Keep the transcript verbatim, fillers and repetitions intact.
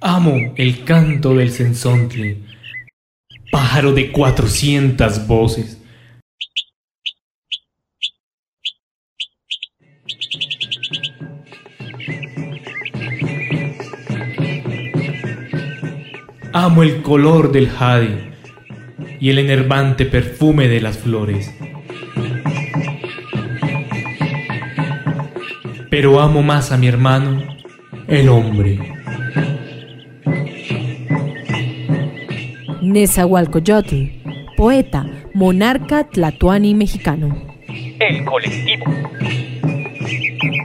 Amo el canto del cenzontli, pájaro de cuatrocientas voces. Amo el color del jade y el enervante perfume de las flores. Pero amo más a mi hermano, el hombre. Nezahualcóyotl, poeta, monarca tlatoani mexicano. El colectivo.